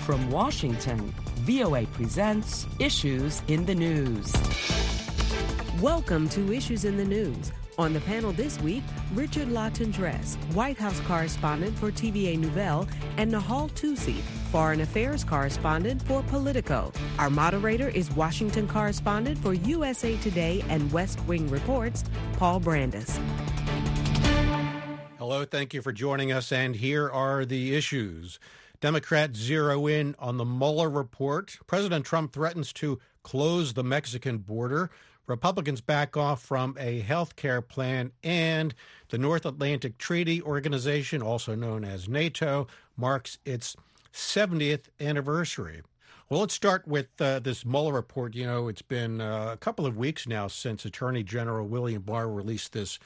From Washington, VOA presents Issues in the News. Welcome to Issues in the News. On the panel this week, Richard LaTendresse, White House correspondent for TVA Nouvelle, and Nahal Tousi, Foreign Affairs correspondent for Politico. Our moderator is Washington correspondent for USA Today and West Wing Reports, Paul Brandus. Hello, thank you for joining us, and here are the issues. Democrats zero in on the Mueller report. President Trump threatens to close the Mexican border. Republicans back off from a health care plan, and the North Atlantic Treaty Organization, also known as NATO, marks its 70th anniversary. Well, let's start with this Mueller report. You know, it's been a couple of weeks now since Attorney General William Barr released this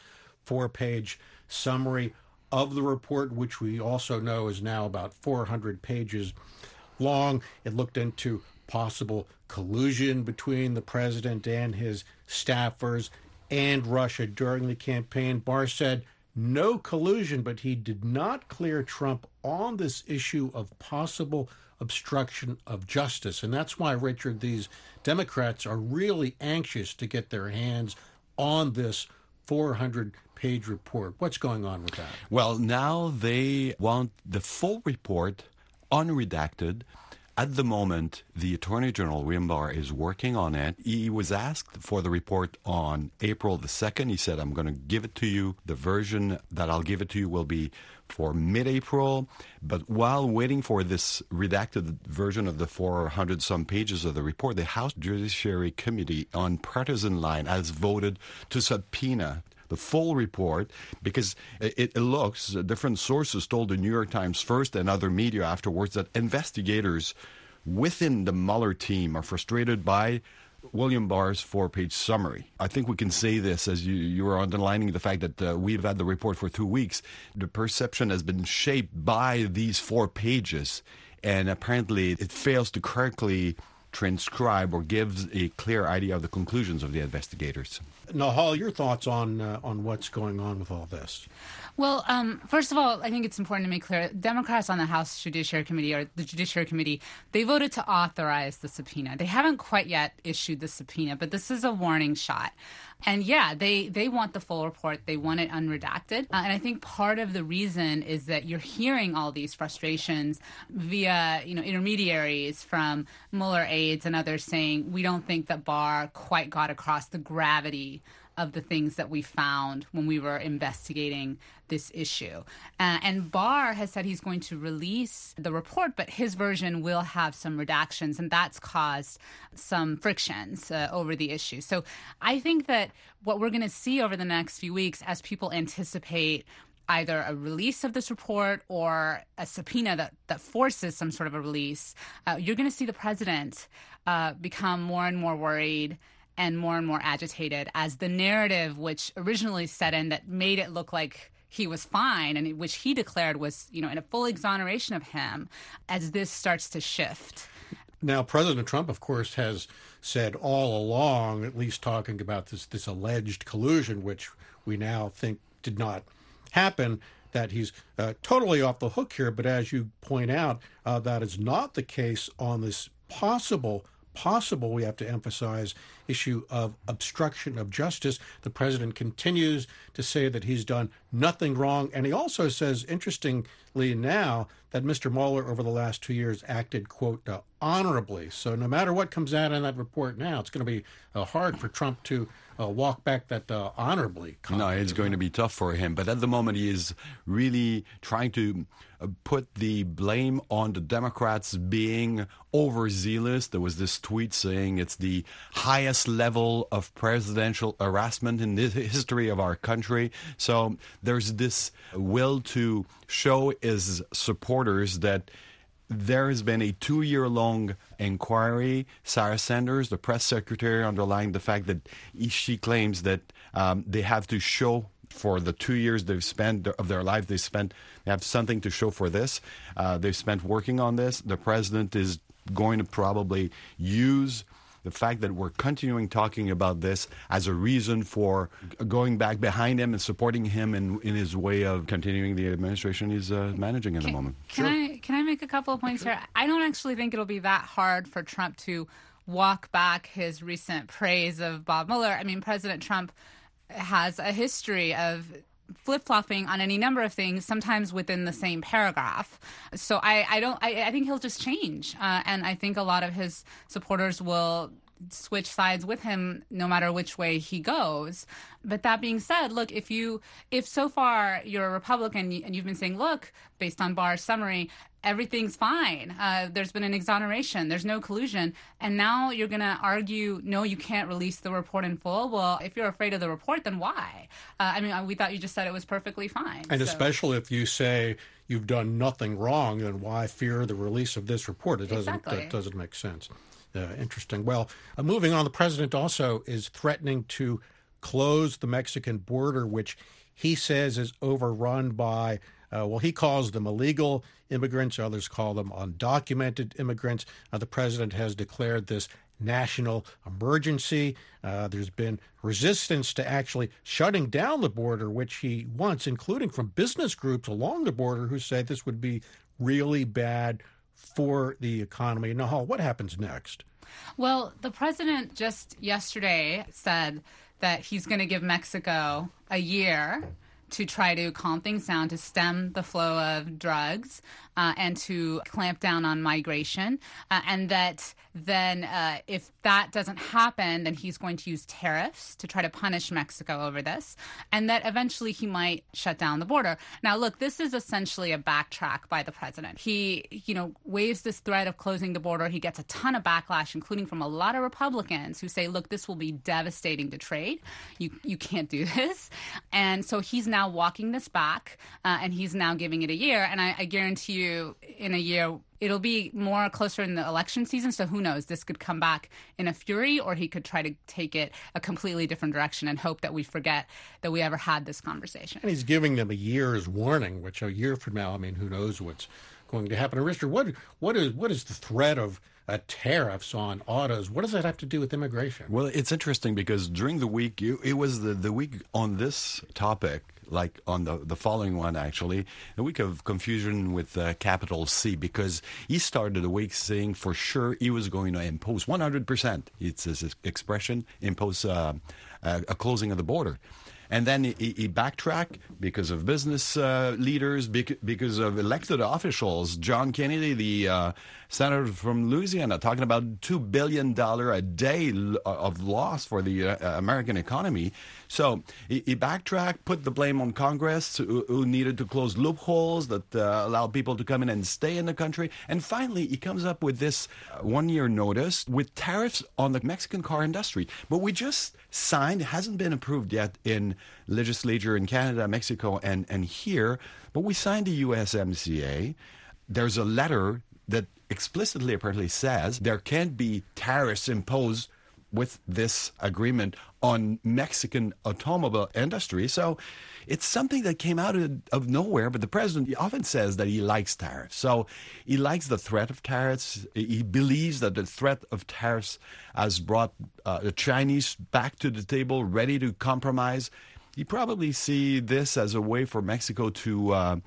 4-page summary of the report, which we also know is now about 400 pages long. It looked into possible collusion between the president and his staffers and Russia during the campaign. Barr said no collusion, but he did not clear Trump on this issue of possible obstruction of justice. And that's why, Richard, these Democrats are really anxious to get their hands on this 400-page report. What's going on with that? Well, now they want the full report unredacted. At the moment, the Attorney General, William Barr, is working on it. He was asked for the report on April the 2nd. He said, I'm going to give it to you. The version that I'll give it to you will be for mid-April. But while waiting for this redacted version of the 400-some pages of the report, the House Judiciary Committee on partisan line has voted to subpoena the full report, because it looks, different sources told the New York Times first and other media afterwards that investigators within the Mueller team are frustrated by William Barr's 4-page summary. I think we can say this, as you were underlining the fact that we've had the report for 2 weeks. The perception has been shaped by these 4 pages, and apparently it fails to correctly transcribe or gives a clear idea of the conclusions of the investigators. Nahal, your thoughts on what's going on with all this? Well, first of all, I think it's important to make clear, Democrats on the House Judiciary Committee, or the Judiciary Committee, they voted to authorize the subpoena. They haven't quite yet issued the subpoena, but this is a warning shot. And yeah, they want the full report. They want it unredacted. And I think part of the reason is that you're hearing all these frustrations via, intermediaries from Mueller aides and others saying, we don't think that Barr quite got across the gravity of the things that we found when we were investigating this issue. And Barr has said he's going to release the report, but his version will have some redactions, and that's caused some frictions over the issue. So I think that what we're going to see over the next few weeks, as people anticipate either a release of this report or a subpoena that forces some sort of a release, you're going to see the president become more and more worried and more agitated as the narrative, which originally set in that made it look like he was fine and which he declared was, in a full exoneration of him, as this starts to shift. Now, President Trump, of course, has said all along, at least talking about this alleged collusion, which we now think did not happen, that he's totally off the hook here. But as you point out, that is not the case on this possible, we have to emphasize, issue of obstruction of justice. The president continues to say that he's done nothing wrong. And he also says, interestingly now, that Mr. Mueller over the last 2 years acted, quote, honorably. So no matter what comes out in that report now, it's going to be hard for Trump to walk back that honorably comment. No, it's going to be tough for him. But at the moment, he is really trying to put the blame on the Democrats being overzealous. There was this tweet saying it's the highest level of presidential harassment in the history of our country. So there's this will to show his supporters that there has been a 2-year-long inquiry. Sarah Sanders, the press secretary, underlined the fact that she claims that they have to show for the 2 years they've spent of their life, they have something to show for this. They've spent working on this. The president is going to probably use the fact that we're continuing talking about this as a reason for going back behind him and supporting him in his way of continuing the administration he's managing at the moment. Can I make a couple of points here? I don't actually think it'll be that hard for Trump to walk back his recent praise of Bob Mueller. I mean, President Trump has a history of flip-flopping on any number of things, sometimes within the same paragraph. So I think he'll just change. And I think a lot of his supporters will switch sides with him no matter which way he goes. But that being said, look, if so far you're a Republican and you've been saying, look, based on Barr's summary, everything's fine. There's been an exoneration. There's no collusion. And now you're going to argue, no, you can't release the report in full. Well, if you're afraid of the report, then why? We thought you just said it was perfectly fine. And especially if you say you've done nothing wrong, then why fear the release of this report? That doesn't make sense. Interesting. Well, moving on, the president also is threatening to close the Mexican border, which he says is overrun by, he calls them illegal immigrants. Others call them undocumented immigrants. The president has declared this national emergency. There's been resistance to actually shutting down the border, which he wants, including from business groups along the border who say this would be really bad for the economy. Nahal, what happens next? Well, the president just yesterday said that he's going to give Mexico a year to try to calm things down, to stem the flow of drugs, and to clamp down on migration. And that then if that doesn't happen, then he's going to use tariffs to try to punish Mexico over this. And that eventually he might shut down the border. Now, look, this is essentially a backtrack by the president. He, waves this threat of closing the border. He gets a ton of backlash, including from a lot of Republicans who say, look, this will be devastating to trade. You can't do this. And so he's now walking this back, and he's now giving it a year. And I guarantee you, in a year, it'll be more closer in the election season. So who knows? This could come back in a fury, or he could try to take it a completely different direction and hope that we forget that we ever had this conversation. And he's giving them a year's warning, which a year from now, who knows what's going to happen. And Richard, what is the threat of tariffs on autos? What does that have to do with immigration? Well, it's interesting because during the week, it was the week on this topic, like on the following one, actually, a week of confusion with capital C, because he started the week saying for sure he was going to impose 100%, it's his expression, impose a closing of the border. And then he backtracked because of business leaders, because of elected officials. John Kennedy, the senator from Louisiana, talking about $2 billion a day of loss for the American economy. So he backtracked, put the blame on Congress, who needed to close loopholes that allow people to come in and stay in the country. And finally, he comes up with this one-year notice with tariffs on the Mexican car industry. But we just signed, hasn't been approved yet in legislature in Canada, Mexico, and here. But we signed the USMCA. There's a letter that explicitly apparently says there can't be tariffs imposed with this agreement on Mexican automobile industry. So it's something that came out of nowhere, but the president often says that he likes tariffs. So he likes the threat of tariffs. He believes that the threat of tariffs has brought the Chinese back to the table, ready to compromise. You probably see this as a way for Mexico to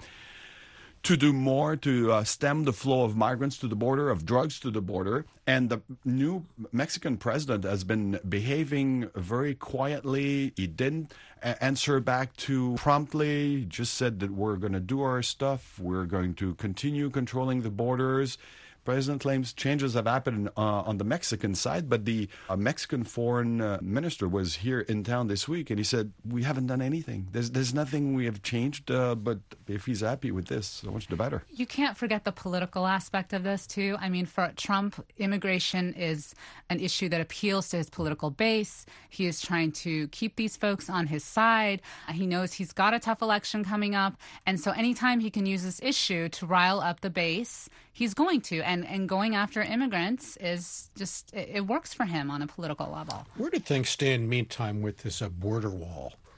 do more to stem the flow of migrants to the border, of drugs to the border. And the new Mexican president has been behaving very quietly. He didn't answer back too promptly. He just said that we're going to do our stuff. We're going to continue controlling the borders. President claims changes have happened on the Mexican side, but the Mexican foreign minister was here in town this week, and he said, we haven't done anything. There's nothing we have changed, but if he's happy with this, so much the better. You can't forget the political aspect of this, too. For Trump, immigration is an issue that appeals to his political base. He is trying to keep these folks on his side. He knows he's got a tough election coming up, and so anytime he can use this issue to rile up the base, he's going to. And going after immigrants is just, it works for him on a political level. Where do things stand, meantime, with this border wall?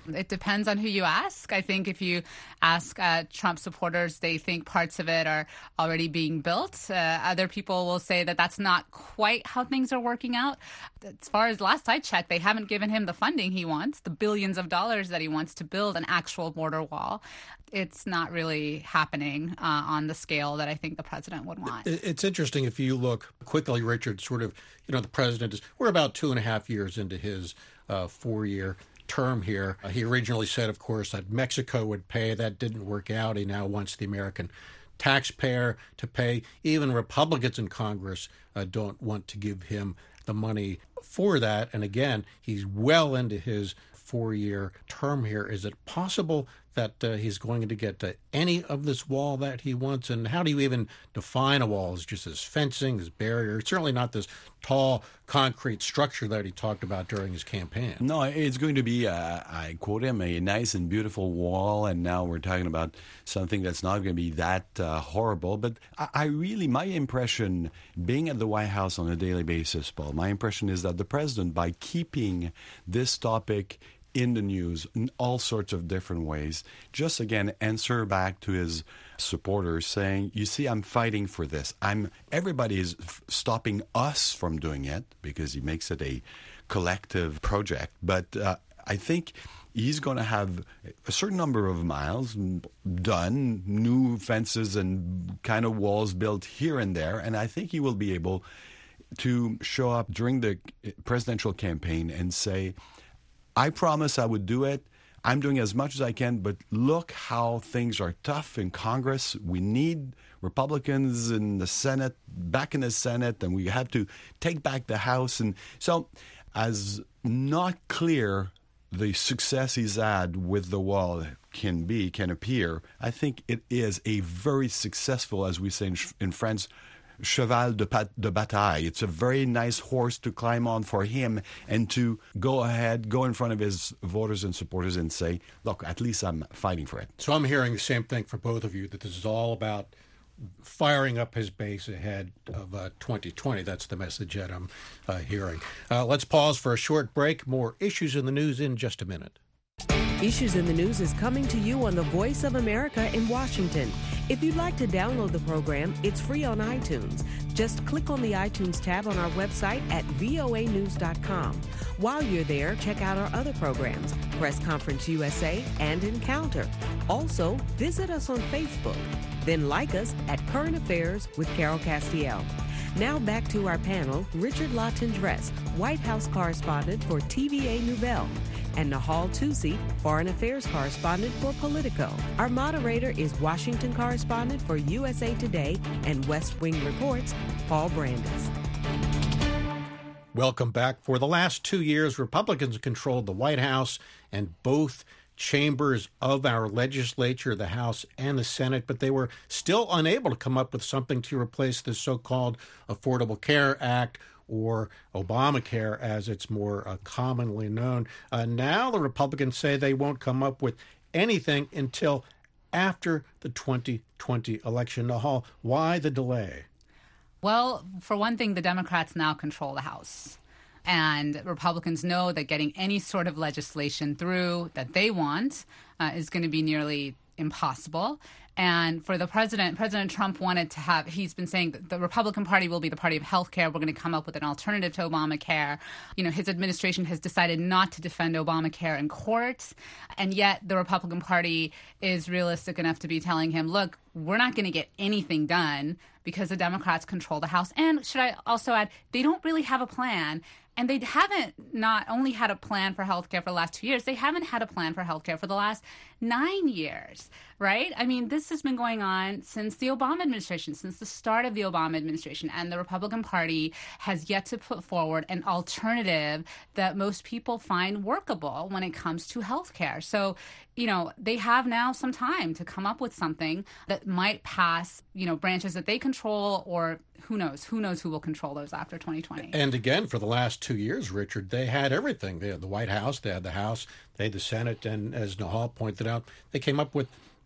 It depends on who you ask. I think if you ask Trump supporters, they think parts of it are already being built. Other people will say that that's not quite how things are working out. As far as last I checked, they haven't given him the funding he wants, the billions of dollars that he wants to build an actual border wall. It's not really happening on the scale that I think the president would want. It's interesting if you look quickly, Richard, sort of, the president we're about 2.5 years into his 4-year term here. He originally said, of course, that Mexico would pay. That didn't work out. He now wants the American taxpayer to pay. Even Republicans in Congress don't want to give him the money for that. And again, he's well into his 4-year term here. Is it possible that he's going to get any of this wall that he wants? And how do you even define a wall? Is it just this fencing, this barrier? It's certainly not this tall concrete structure that he talked about during his campaign. No, it's going to be, I quote him, a nice and beautiful wall. And now we're talking about something that's not going to be that horrible. But I really, my impression, being at the White House on a daily basis, Paul, my impression is that the president, by keeping this topic in the news in all sorts of different ways, just again answer back to his supporters saying, you see, I'm fighting for this. Everybody is stopping us from doing it because he makes it a collective project. But I think he's going to have a certain number of miles done, new fences and kind of walls built here and there. And I think he will be able to show up during the presidential campaign and say, I promise I would do it. I'm doing as much as I can, but look how things are tough in Congress. We need Republicans in the Senate, back in the Senate, and we have to take back the House. And so, as not clear the success he's had with the wall can appear, I think it is a very successful, as we say in France, cheval de bataille. It's a very nice horse to climb on for him and to go in front of his voters and supporters and say, look, at least I'm fighting for it. So I'm hearing the same thing for both of you, that this is all about firing up his base ahead of 2020. That's the message that I'm hearing. Let's pause for a short break. More Issues in the News in just a minute. Issues in the News is coming to you on the Voice of America in Washington. If you'd like to download the program, it's free on iTunes. Just click on the iTunes tab on our website at voanews.com. While you're there, check out our other programs, Press Conference USA and Encounter. Also, visit us on Facebook. Then like us at Current Affairs with Carol Castiel. Now back to our panel, Richard Latendresse, White House correspondent for TVA Nouvelle, and Nahal Tusi, Foreign Affairs correspondent for Politico. Our moderator is Washington correspondent for USA Today and West Wing Reports, Paul Brandis. Welcome back. For the last 2 years, Republicans controlled the White House and both chambers of our legislature, the House and the Senate, but they were still unable to come up with something to replace the so-called Affordable Care Act, or Obamacare as it's more commonly known. Now the Republicans say they won't come up with anything until after the 2020 election. Nahal, why the delay? Well, for one thing, the Democrats now control the House. And Republicans know that getting any sort of legislation through that they want is going to be nearly impossible. And for the President Trump wanted to have, he's been saying that the Republican Party will be the party of health care. We're going to come up with an alternative to Obamacare. His administration has decided not to defend Obamacare in court. And yet the Republican Party is realistic enough to be telling him, look, we're not going to get anything done because the Democrats control the House. And should I also add, they don't really have a plan. And they haven't not only had a plan for healthcare for the last 2 years, they haven't had a plan for healthcare for the last 9 years, right? I mean, this has been going on since the Obama administration, since the start of the Obama administration. And the Republican Party has yet to put forward an alternative that most people find workable when it comes to healthcare. So, they have now some time to come up with something that might pass, branches that they control, or who knows who will control those after 2020. And again, for the last 2 years, Richard, they had everything. They had the White House, they had the House, they had the Senate, and as Nahal pointed out, they came up with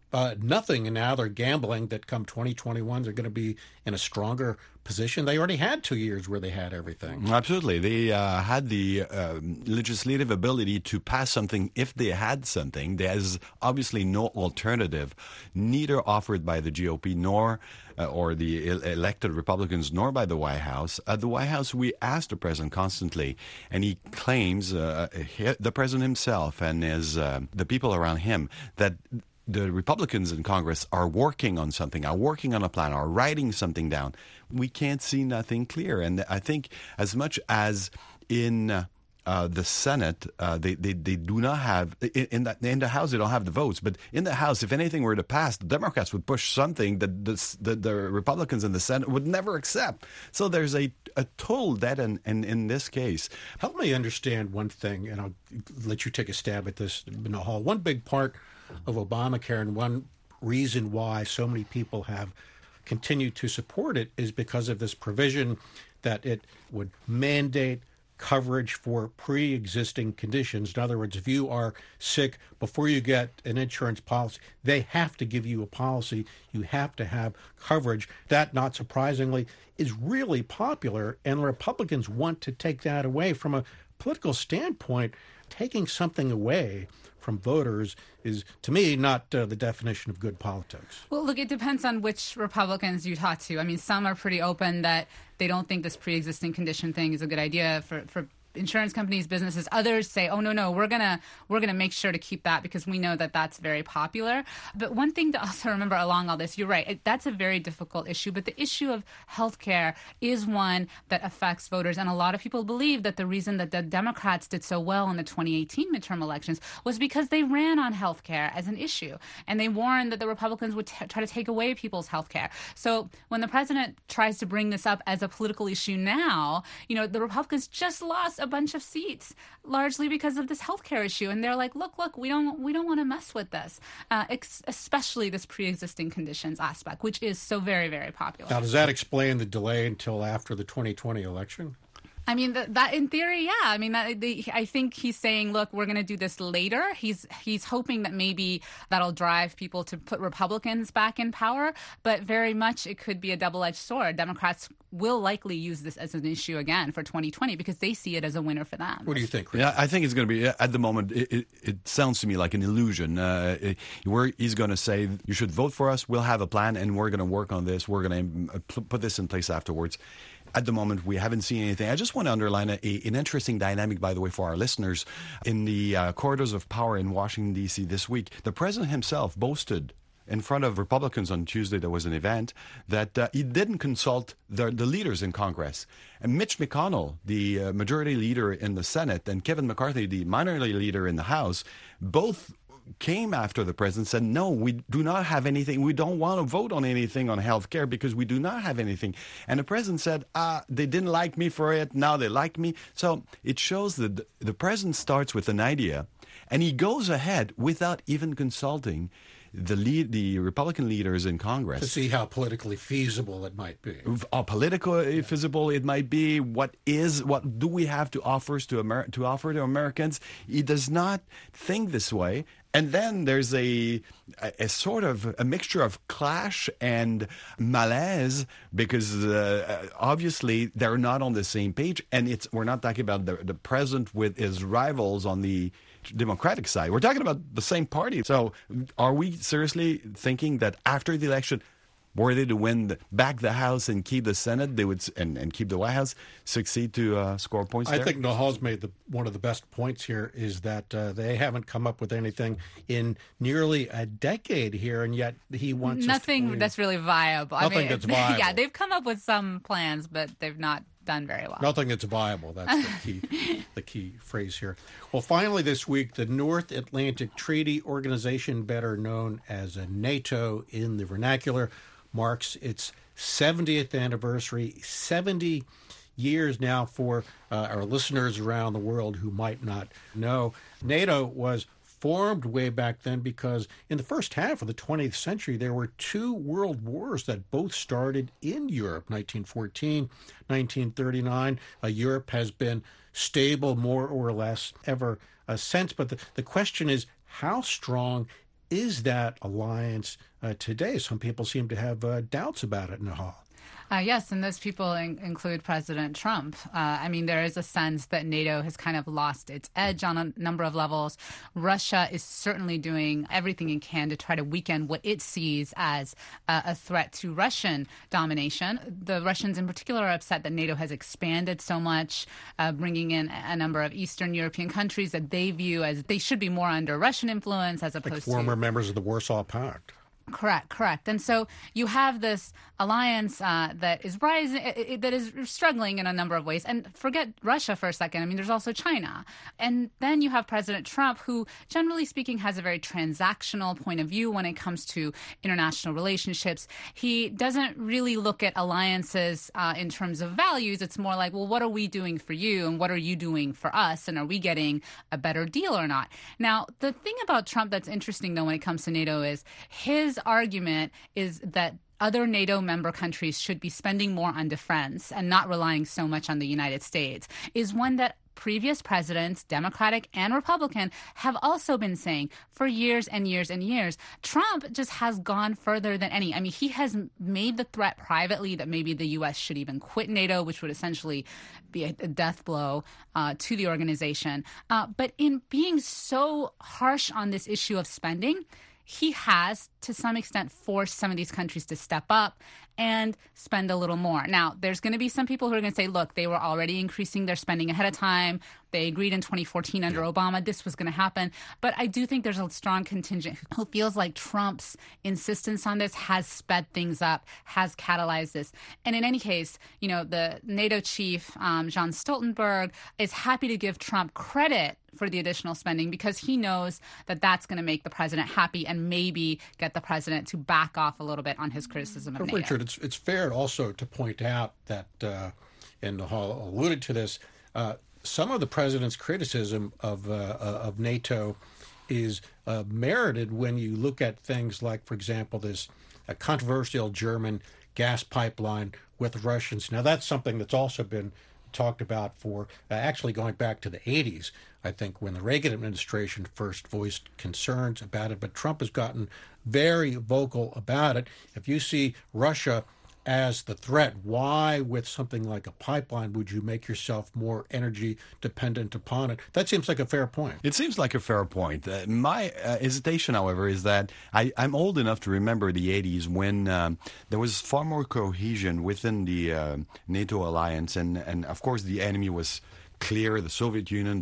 nothing, and now they're gambling that come 2021 they're going to be in a stronger position. They already had 2 years where they had everything. Absolutely. They had the legislative ability to pass something if they had something. There's obviously no alternative, neither offered by the GOP nor or the elected Republicans, nor by the White House. At the White House, we asked the president constantly, and he claims, the president himself and the people around him, that the Republicans in Congress are working on something, are working on a plan, are writing something down. We can't see nothing clear. And I think as much as in the Senate, they do not have, in the House, they don't have the votes. But in the House, if anything were to pass, the Democrats would push something that the Republicans in the Senate would never accept. So there's a total dead end in this case. Help me understand one thing, and I'll let you take a stab at this, Nahal. One big part of Obamacare and one reason why so many people have continued to support it is because of this provision that it would mandate coverage for pre-existing conditions. In other words, if you are sick before you get an insurance policy, they have to give you a policy. You have to have coverage. That, not surprisingly, is really popular, and the Republicans want to take that away. From a political standpoint, taking something away from voters is, to me, not the definition of good politics. Well, look, it depends on which Republicans you talk to. I mean, some are pretty open that they don't think this pre-existing condition thing is a good idea for insurance companies, businesses. Others say, oh, no, we're gonna make sure to keep that because we know that that's very popular. But one thing to also remember along all this, you're right, that's a very difficult issue. But the issue of healthcare is one that affects voters. And a lot of people believe that the reason that the Democrats did so well in the 2018 midterm elections was because they ran on healthcare as an issue. And they warned that the Republicans would try to take away people's healthcare. So when the president tries to bring this up as a political issue now, the Republicans just lost a bunch of seats, largely because of this healthcare issue. And they're like, look, we don't want to mess with this, especially this pre-existing conditions aspect, which is so very, very popular. Now, does that explain the delay until after the 2020 election? I mean, that in theory, yeah. I mean, I think he's saying, look, we're going to do this later. He's hoping that maybe that'll drive people to put Republicans back in power, but very much it could be a double-edged sword. Democrats will likely use this as an issue again for 2020 because they see it as a winner for them. What do you think, Rick? Yeah, I think it's going to be, at the moment, it sounds to me like an illusion. Where he's going to say, you should vote for us, we'll have a plan, and we're going to work on this, we're going to put this in place afterwards. At the moment, we haven't seen anything. I just want to underline an interesting dynamic, by the way, for our listeners. In the corridors of power in Washington, D.C. this week, the president himself boasted in front of Republicans on Tuesday, there was an event, that he didn't consult the leaders in Congress. And Mitch McConnell, the majority leader in the Senate, and Kevin McCarthy, the minority leader in the House, both came after the president, said, no, we do not have anything. We don't want to vote on anything on health care because we do not have anything. And the president said, they didn't like me for it. Now they like me. So it shows that the president starts with an idea and he goes ahead without even consulting the Republican leaders in Congress. To see how politically feasible it might be. How politically feasible it might be. What do we have to offer to Americans? He does not think this way. And then there's a sort of a mixture of clash and malaise because obviously they're not on the same page. And we're not talking about the president with his rivals on the Democratic side. We're talking about the same party. So are we seriously thinking that after the election, were they to win back the House and keep the Senate, they would and keep the White House, succeed to score points there? I think Nahal's made one of the best points here is that they haven't come up with anything in nearly a decade here, and yet he wants nothing that's really viable. Nothing that's viable. Yeah, they've come up with some plans, but they've not done very well. Nothing that's viable. That's the key phrase here. Well, finally this week, the North Atlantic Treaty Organization, better known as NATO in the vernacular, marks its 70th anniversary, 70 years now for our listeners around the world who might not know. NATO was formed way back then because in the first half of the 20th century, there were two world wars that both started in Europe, 1914, 1939. Europe has been stable more or less ever since. But the question is, how strong is that alliance today? Some people seem to have doubts about it, Nehal. Yes, and those people include President Trump. I mean, there is a sense that NATO has kind of lost its edge on a number of levels. Russia is certainly doing everything it can to try to weaken what it sees as a threat to Russian domination. The Russians in particular are upset that NATO has expanded so much, bringing in a number of Eastern European countries that they view as they should be more under Russian influence as opposed to former members of the Warsaw Pact. Correct. And so you have this alliance that is rising, that is struggling in a number of ways. And forget Russia for a second. I mean, there's also China. And then you have President Trump, who, generally speaking, has a very transactional point of view when it comes to international relationships. He doesn't really look at alliances in terms of values. It's more like, well, what are we doing for you? And what are you doing for us? And are we getting a better deal or not? Now, the thing about Trump that's interesting, though, when it comes to NATO is his argument is that other NATO member countries should be spending more on defense and not relying so much on the United States, is one that previous presidents, Democratic and Republican, have also been saying for years and years and years. Trump just has gone further than any. I mean, he has made the threat privately that maybe the U.S. should even quit NATO, which would essentially be a death blow to the organization. But in being so harsh on this issue of spending, he has, to some extent, forced some of these countries to step up and spend a little more. Now, there's going to be some people who are going to say, look, they were already increasing their spending ahead of time. They agreed in 2014 under Obama this was going to happen. But I do think there's a strong contingent who feels like Trump's insistence on this has sped things up, has catalyzed this. And in any case, you know, the NATO chief, Jens Stoltenberg, is happy to give Trump credit for the additional spending because he knows that that's going to make the president happy and maybe get the president to back off a little bit on his criticism of NATO. Richard, it's fair also to point out that, and Nehal alluded to this, some of the president's criticism of NATO is merited when you look at things like, for example, this controversial German gas pipeline with Russians. Now, that's something that's also been talked about for actually going back to the 80s, I think, when the Reagan administration first voiced concerns about it. But Trump has gotten very vocal about it. If you see Russia as the threat, why with something like a pipeline would you make yourself more energy dependent upon it? That seems like a fair point. It seems like a fair point. My hesitation, however, is that I'm old enough to remember the 80s when there was far more cohesion within the NATO alliance. And of course, the enemy was clear, the Soviet Union,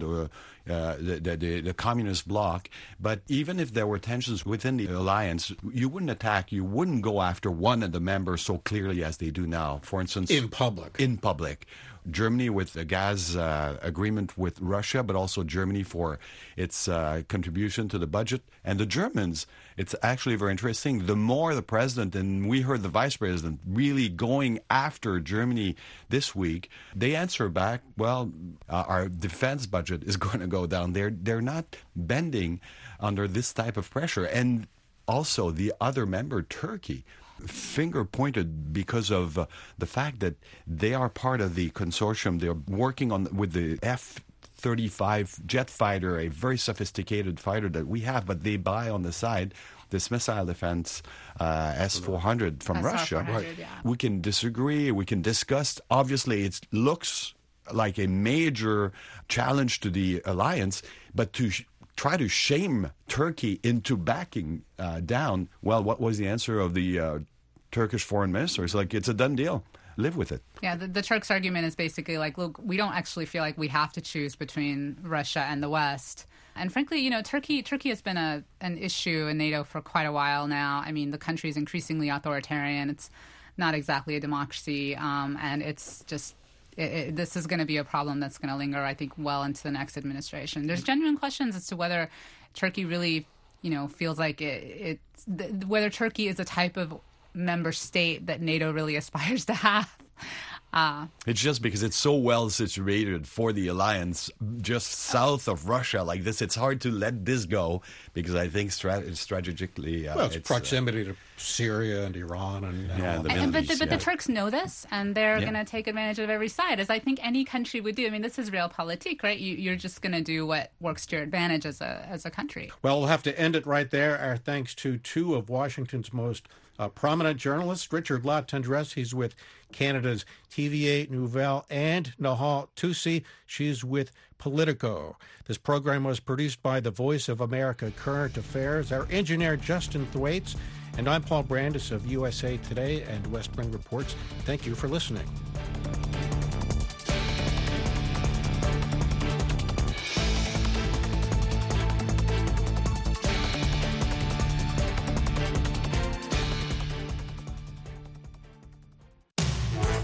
the communist bloc. But even if there were tensions within the alliance, you wouldn't go after one of the members so clearly as they do now. For instance, in public. Germany with a gas agreement with Russia, but also Germany for its contribution to the budget. And the Germans, it's actually very interesting. The more the president, and we heard the vice president, really going after Germany this week, they answer back, well, our defense budget is going to go down. They're not bending under this type of pressure. And also the other member, Turkey, finger pointed because of the fact that they are part of the consortium. They're working with the F-35 jet fighter, a very sophisticated fighter that we have, but they buy on the side this missile defense S-400 from Russia. Right. Yeah. We can disagree, we can discuss. Obviously, it looks like a major challenge to the alliance, but to try to shame Turkey into backing down, well, what was the answer of the Turkish foreign minister? It's like, it's a done deal. Live with it. Yeah, the Turks' argument is basically like, look, we don't actually feel like we have to choose between Russia and the West. And frankly, you know, Turkey has been an issue in NATO for quite a while now. I mean, the country is increasingly authoritarian. It's not exactly a democracy, and it's just... this is going to be a problem that's going to linger, I think, well into the next administration. There's genuine questions as to whether Turkey really, you know, feels like whether Turkey is a type of member state that NATO really aspires to have. It's just because it's so well situated for the alliance, just south of Russia like this. It's hard to let this go because I think strategically, well, it's proximity to Syria and Iran but the Turks know this, and they're going to take advantage of every side, as I think any country would do. I mean, this is realpolitik, right? You're just going to do what works to your advantage as a country. Well, we'll have to end it right there. Our thanks to two of Washington's most prominent journalists, Richard La Tendresse, he's with Canada's TVA Nouvelle, and Nahal Tousi, she's with Politico. This program was produced by the Voice of America Current Affairs, our engineer Justin Thwaites, and I'm Paul Brandis of USA Today and West Wing Reports. Thank you for listening.